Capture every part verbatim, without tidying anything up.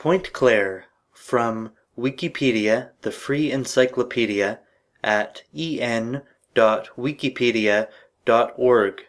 Pointe-Claire, from Wikipedia, the free encyclopedia, at e n dot wikipedia dot org.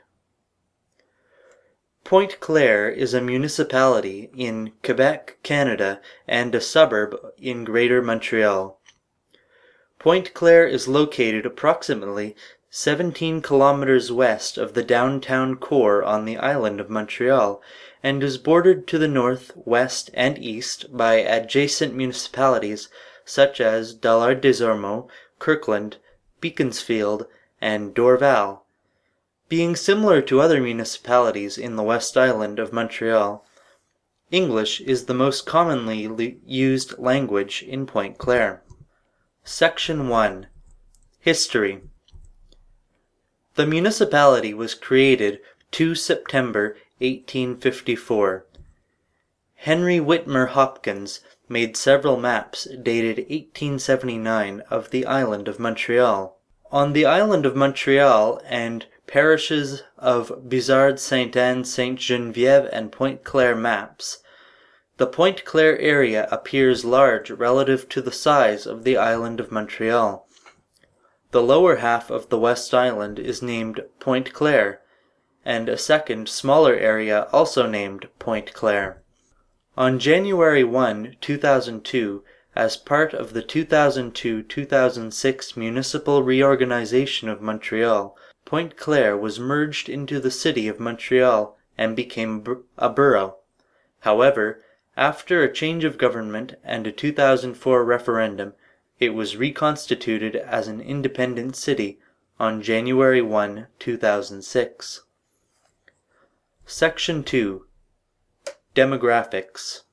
Pointe-Claire is a municipality in Quebec, Canada, and a suburb in Greater Montreal. Pointe-Claire is located approximately seventeen kilometers west of the downtown core on the island of Montreal, and is bordered to the north, west, and east by adjacent municipalities such as Dollard-des-Ormeaux, Kirkland, Beaconsfield, and Dorval. Being similar to other municipalities in the West Island of Montreal, English is the most commonly used language in Pointe-Claire. Section one. History. The municipality was created the second of September eighteen fifty-four. Henry Whitmer Hopkins made several maps dated eighteen seventy-nine of the island of Montreal. On the island of Montreal and parishes of Bizard, Sainte-Anne, Sainte-Geneviève, and Pointe-Claire maps, the Pointe-Claire area appears large relative to the size of the island of Montreal. The lower half of the West Island is named Pointe-Claire, and a second, smaller area also named Pointe-Claire. On January first, two thousand two, as part of the two thousand two to two thousand six municipal reorganization of Montreal, Pointe-Claire was merged into the city of Montreal and became a borough. However, after a change of government and a two thousand four referendum, it was reconstituted as an independent city on January first, two thousand six. Section two. Demographics.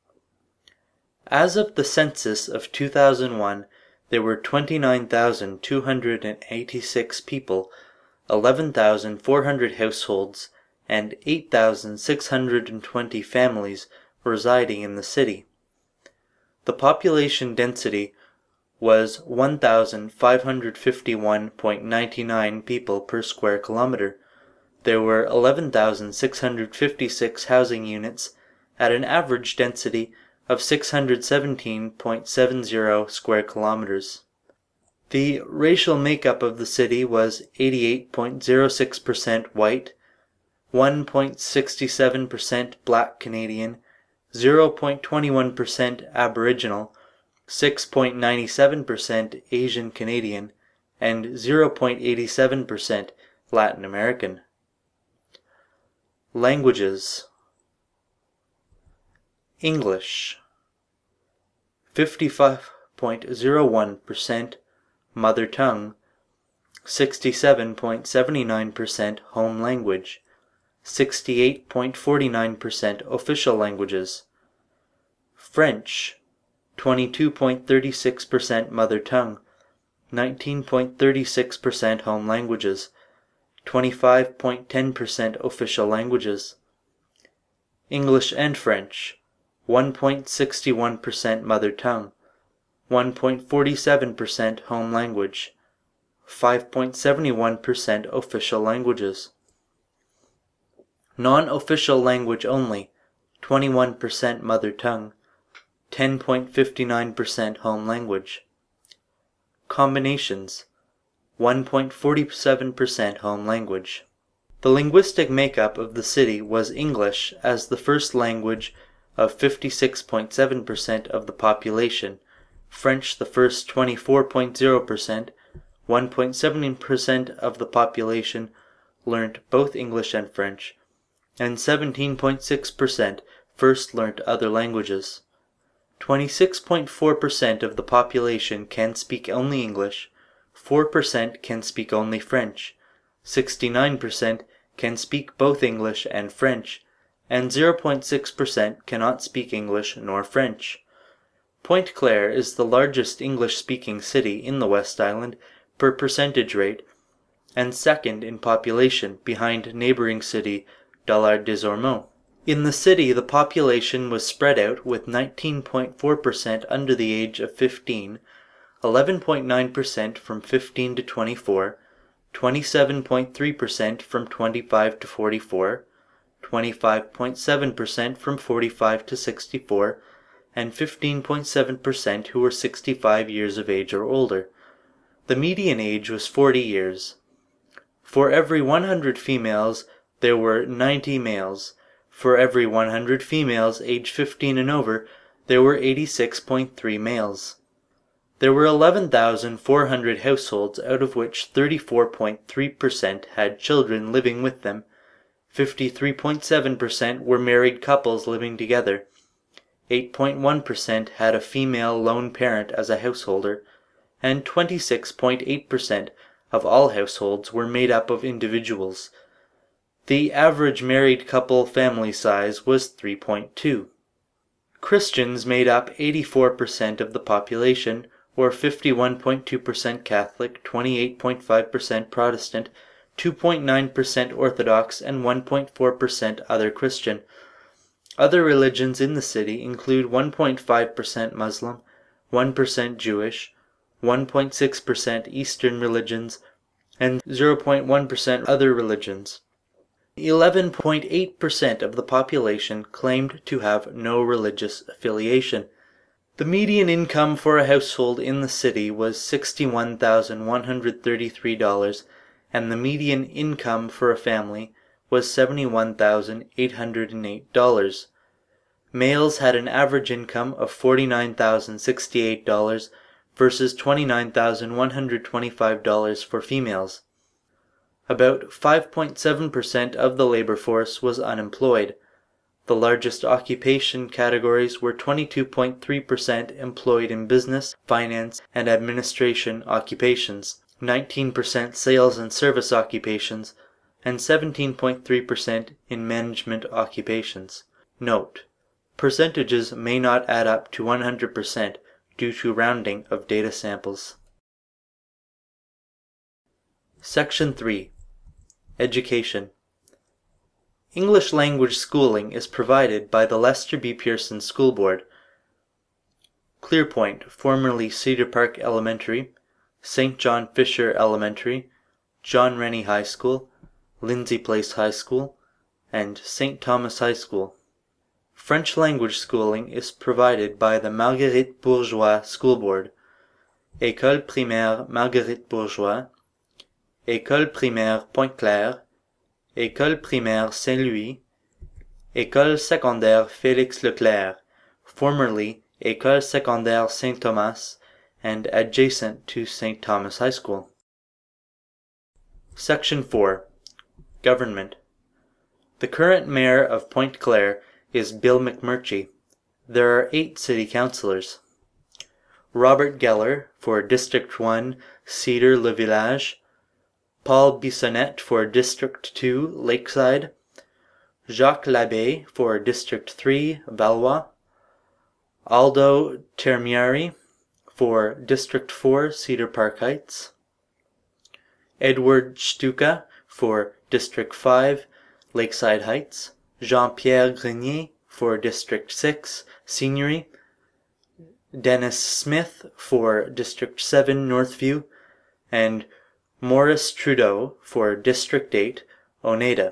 As of the census of two thousand one, there were twenty-nine thousand two hundred eighty-six people, eleven thousand four hundred households, and eight thousand six hundred twenty families residing in the city. The population density was one thousand five hundred fifty-one point nine nine people per square kilometer. There were eleven thousand six hundred fifty-six housing units at an average density of six hundred seventeen point seven zero square kilometers. The racial makeup of the city was eighty-eight point zero six percent white, one point six seven percent Black Canadian, zero point two one percent Aboriginal, six point nine seven percent Asian Canadian, and zero point eight seven percent Latin American. Languages. English, fifty-five point zero one percent Mother Tongue, sixty-seven point seven nine percent Home Language, sixty-eight point four nine percent Official Languages. French, twenty-two point three six percent Mother Tongue, nineteen point three six percent Home Languages, twenty-five point one zero percent Official Languages. English and French, one point six one percent Mother Tongue, one point four seven percent Home Language, five point seven one percent Official Languages. Non-official language only, twenty-one percent Mother Tongue, ten point five nine percent Home Language. Combinations, one point four seven percent Home Language. The linguistic makeup of the city was English as the first language of fifty-six point seven percent of the population, French the first twenty-four point zero percent, one point seven percent of the population learnt both English and French, and seventeen point six percent first learnt other languages. twenty-six point four percent of the population can speak only English, four percent can speak only French, sixty-nine percent can speak both English and French, and zero point six percent cannot speak English nor French. Pointe-Claire is the largest English-speaking city in the West Island per percentage rate, and second in population behind neighboring city Dollard-des-Ormeaux. In the city, the population was spread out with nineteen point four percent under the age of fifteen, eleven point nine percent from fifteen to twenty-four, twenty-seven point three percent from twenty-five to forty-four, twenty-five point seven percent from forty-five to sixty-four, and fifteen point seven percent who were sixty-five years of age or older. The median age was forty years. For every one hundred females, there were ninety males. For every one hundred females aged fifteen and over, there were eighty-six point three males. There were eleven thousand four hundred households, out of which thirty-four point three percent had children living with them, fifty-three point seven percent were married couples living together, eight point one percent had a female lone parent as a householder, and twenty-six point eight percent of all households were made up of individuals. The average married couple family size was three point two. Christians made up eighty-four percent of the population, or fifty-one point two percent Catholic, twenty-eight point five percent Protestant, two point nine percent Orthodox, and one point four percent other Christian. Other religions in the city include one point five percent Muslim, one percent Jewish, one point six percent Eastern religions, and zero point one percent other religions. eleven point eight percent of the population claimed to have no religious affiliation. The median income for a household in the city was sixty-one thousand one hundred thirty-three dollars, and the median income for a family was seventy-one thousand eight hundred eight dollars. Males had an average income of forty-nine thousand sixty-eight dollars versus twenty-nine thousand one hundred twenty-five dollars for females. About five point seven percent of the labor force was unemployed. The largest occupation categories were twenty-two point three percent employed in business, finance, and administration occupations, nineteen percent sales and service occupations, and seventeen point three percent in management occupations. Note: percentages may not add up to one hundred percent due to rounding of data samples. Section three. Education. English language schooling is provided by the Lester B. Pearson School Board. Clearpoint, formerly Cedar Park Elementary, Saint John Fisher Elementary, John Rennie High School, Lindsay Place High School, and Saint Thomas High School. French language schooling is provided by the Marguerite Bourgeois School Board. École primaire Marguerite Bourgeois, École primaire Pointe-Claire, École primaire Saint-Louis, École secondaire Félix Leclerc, formerly École secondaire Saint-Thomas, and adjacent to Saint Thomas High School. Section four. Government. The current mayor of Pointe-Claire is Bill McMurtry. There are eight city councilors. Robert Geller for District one, Cedar-le-Village, Paul Bissonnette for District two, Lakeside, Jacques Labbé for District three, Valois, Aldo Termiari for District four, Cedar Park Heights, Edward Stuka for District five, Lakeside Heights, Jean-Pierre Grenier for District six, Seigneury, Dennis Smith for District seven, Northview, and Maurice Trudeau for District eight, Oneida.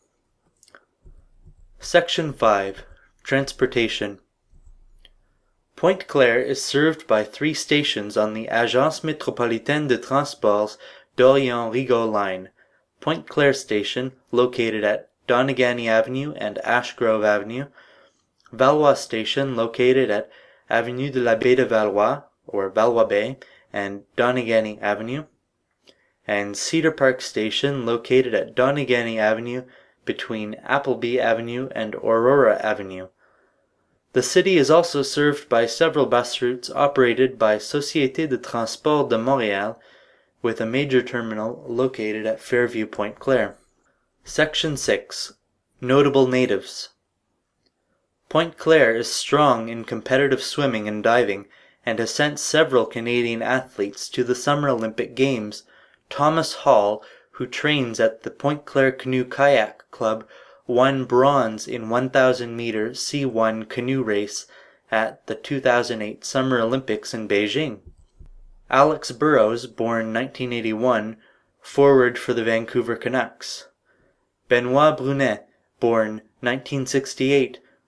Section five. Transportation. Pointe-Claire is served by three stations on the Agence Métropolitaine de Transports d'Orient-Rigaud line. Pointe-Claire Station, located at Donegany Avenue and Ashgrove Avenue, Valois Station, located at Avenue de la Baie de Valois, or Valois Bay, and Donegany Avenue, and Cedar Park Station, located at Donegany Avenue between Appleby Avenue and Aurora Avenue. The city is also served by several bus routes operated by Société de Transport de Montréal, with a major terminal located at Fairview Pointe-Claire. Section six. Notable natives. Pointe-Claire is strong in competitive swimming and diving, and has sent several Canadian athletes to the Summer Olympic Games. Thomas Hall, who trains at the Pointe-Claire Canoe Kayak Club, won bronze in one thousand meter C one canoe race at the two thousand eight Summer Olympics in Beijing. Alex Burrows, born nineteen eighty-one, forward for the Vancouver Canucks. Benoit Brunet, born nineteen sixty-eight,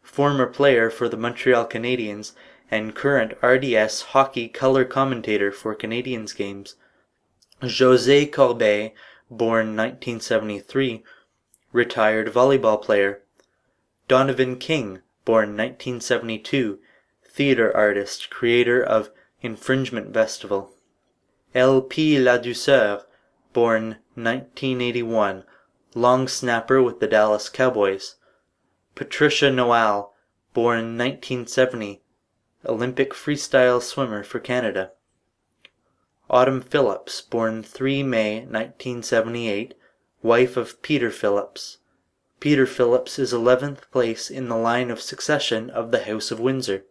former player for the Montreal Canadiens and current R D S hockey color commentator for Canadiens games. José Corbeil, born nineteen seventy-three, retired volleyball player. Donovan King, born nineteen seventy-two, theater artist, creator of Infringement Festival. L P Ladouceur, born nineteen eighty-one, long snapper with the Dallas Cowboys. Patricia Noel, born nineteen seventy, Olympic freestyle swimmer for Canada. Autumn Phillips, born the third of May nineteen seventy-eight, wife of Peter Phillips. Peter Phillips is eleventh place in the line of succession of the House of Windsor.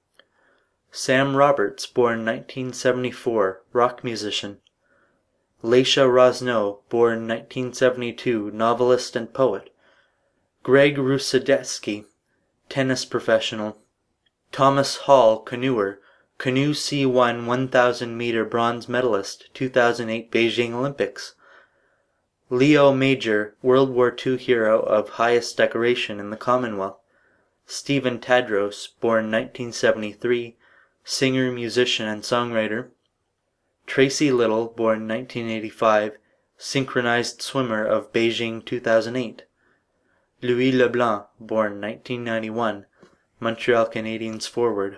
Sam Roberts, born nineteen seventy-four, rock musician. Leisha Rosno, born nineteen seventy-two, novelist and poet. Greg Rusedetsky, tennis professional. Thomas Hall, canoeer, Canoe C one one thousand meter bronze medalist, two thousand eight Beijing Olympics. Leo Major, World War Two hero of highest decoration in the Commonwealth. Stephen Tadros, born nineteen seventy-three, singer, musician, and songwriter. Tracy Little, born nineteen eighty-five, synchronized swimmer of Beijing two thousand eight. Louis Leblanc, born nineteen ninety-one, Montreal Canadiens forward.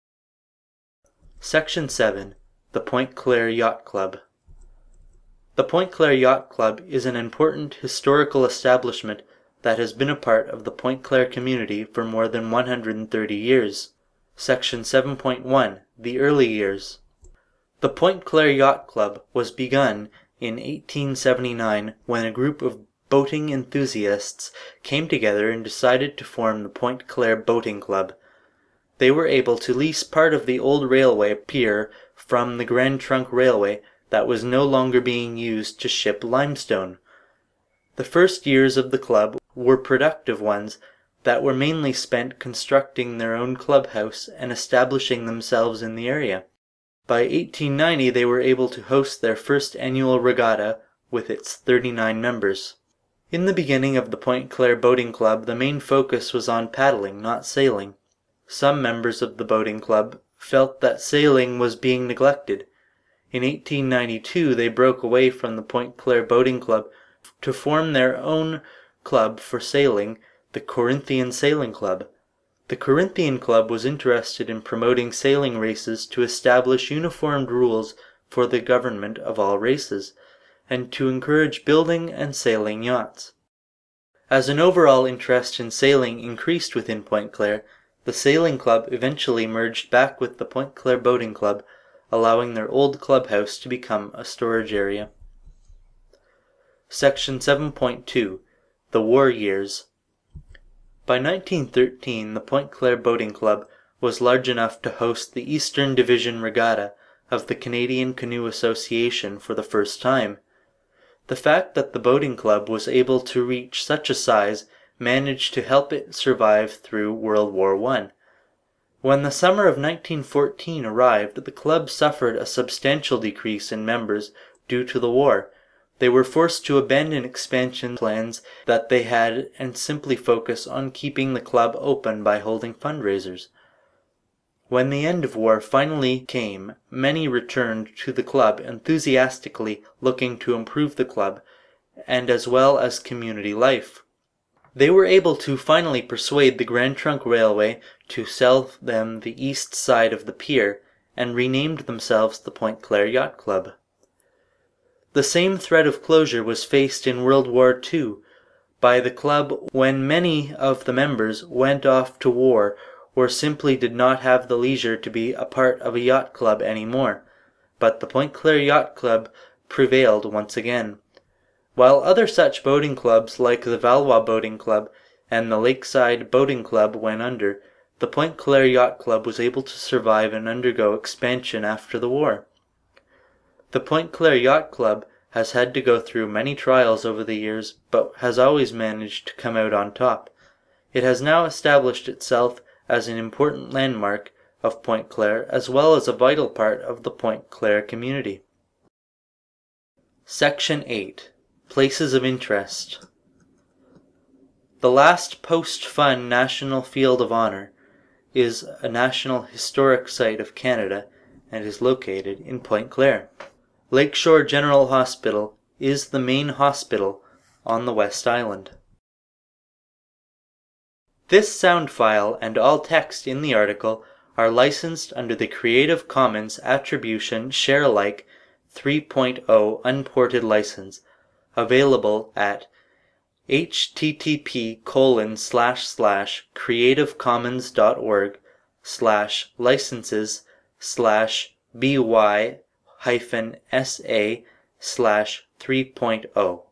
Section seven. The Point Claire Yacht Club. The Point Claire Yacht Club is an important historical establishment that has been a part of the Point Claire community for more than one hundred thirty years. Section seven point one. The Early Years. The Point Claire Yacht Club was begun in eighteen seventy-nine when a group of boating enthusiasts came together and decided to form the Point Claire Boating Club. They were able to lease part of the old railway pier from the Grand Trunk Railway that was no longer being used to ship limestone. The first years of the club were productive ones that were mainly spent constructing their own clubhouse and establishing themselves in the area. By eighteen ninety they were able to host their first annual regatta with its thirty-nine members. In the beginning of the Point Claire Boating Club, the main focus was on paddling, not sailing. Some members of the boating club felt that sailing was being neglected. In eighteen ninety-two they broke away from the Point Claire Boating Club to form their own club for sailing, the Corinthian Sailing Club. The Corinthian Club was interested in promoting sailing races to establish uniformed rules for the government of all races, and to encourage building and sailing yachts. As an overall interest in sailing increased within Point Claire, the Sailing Club eventually merged back with the Point Claire Boating Club, allowing their old clubhouse to become a storage area. Section seven point two. The War Years. By nineteen thirteen, the Point Claire Boating Club was large enough to host the Eastern Division Regatta of the Canadian Canoe Association for the first time. The fact that the boating club was able to reach such a size managed to help it survive through World War One. When the summer of nineteen fourteen arrived, the club suffered a substantial decrease in members due to the war. They were forced to abandon expansion plans that they had and simply focus on keeping the club open by holding fundraisers. When the end of war finally came, many returned to the club enthusiastically looking to improve the club and as well as community life. They were able to finally persuade the Grand Trunk Railway to sell them the east side of the pier and renamed themselves the Point Claire Yacht Club. The same threat of closure was faced in World War Two by the club when many of the members went off to war or simply did not have the leisure to be a part of a yacht club anymore, but the Point Claire Yacht Club prevailed once again. While other such boating clubs like the Valois Boating Club and the Lakeside Boating Club went under, the Point Claire Yacht Club was able to survive and undergo expansion after the war. The Point Claire Yacht Club has had to go through many trials over the years, but has always managed to come out on top. It has now established itself as an important landmark of Point Claire as well as a vital part of the Point Claire community. Section eight. Places of Interest. The last post-Fun National Field of Honor is a National Historic Site of Canada and is located in Pointe Claire. Lakeshore General Hospital is the main hospital on the West Island. This sound file and all text in the article are licensed under the Creative Commons Attribution Share Alike three point oh Unported License, available at http colon slash slash creativecommons.org slash licenses slash by hyphen sa slash 3.0.